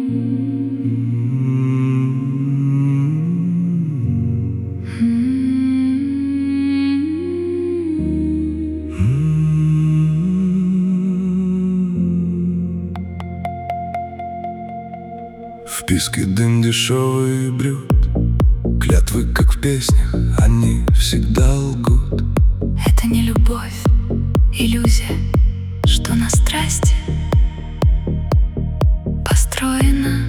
В писке дым дешевый брют, клятвы, как в песнях, они всегда лгут. Это не любовь, иллюзия, что на страсти построена.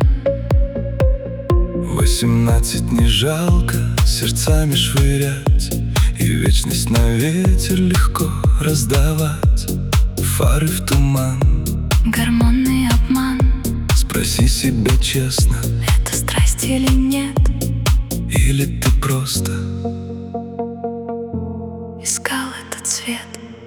18 не жалко сердцами швырять, и вечность на ветер легко раздавать. Фары в туман, Гормонный обман. спроси себя честно, Это страсть или нет? или ты просто Искал этот цвет.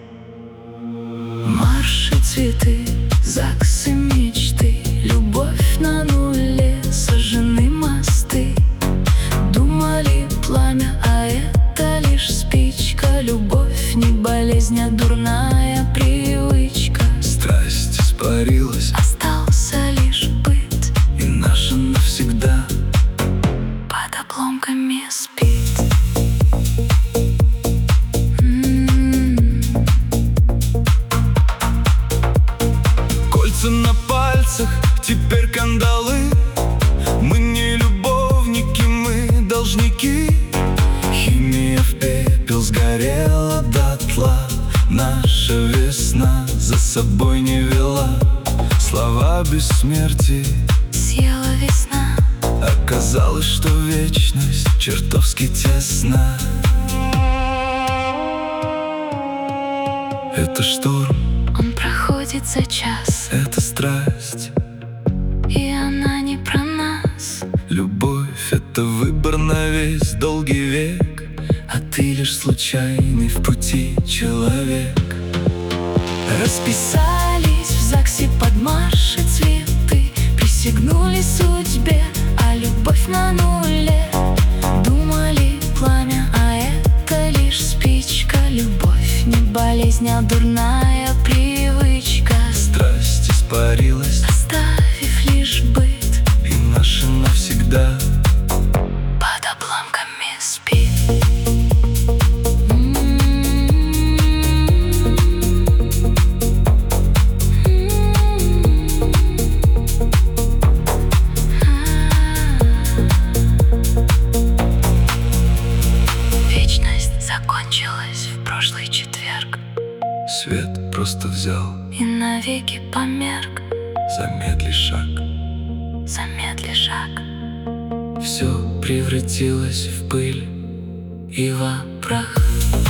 марши, Цветы, ЗАГСы, мечты, любовь на нуле, сожжены мосты. Думали пламя, а это лишь спичка. Любовь не болезнь, а дурная привычка. страсть испарилась, Остался лишь быт, и наша навсегда под обломками спит. кольца на пальцах, теперь кандалы. Мы не любовники, мы должники. Химия в пепел сгорела дотла. Наша весна за собой не вела. Слова бессмертия, Съела весна. оказалось, что вечность чертовски тесна. Это шторм, Он проходит за час, это страсть. и она не про нас. Любовь — это выбор на весь долгий век, а ты лишь случайный в пути человек. Расписались в ЗАГСе под марши цветы, присягнули судьбе, а любовь на нуле. Думали пламя, а это лишь спичка. Любовь не болезнь, а дурная привычка. Страсть испарилась, Оставив лишь быт, и наша навсегда под обломками спит. Вечность закончилась в прошлый четверг, свет просто взял. и навеки померк. Замедли шаг, Замедли шаг. все превратилось в пыль и во прах.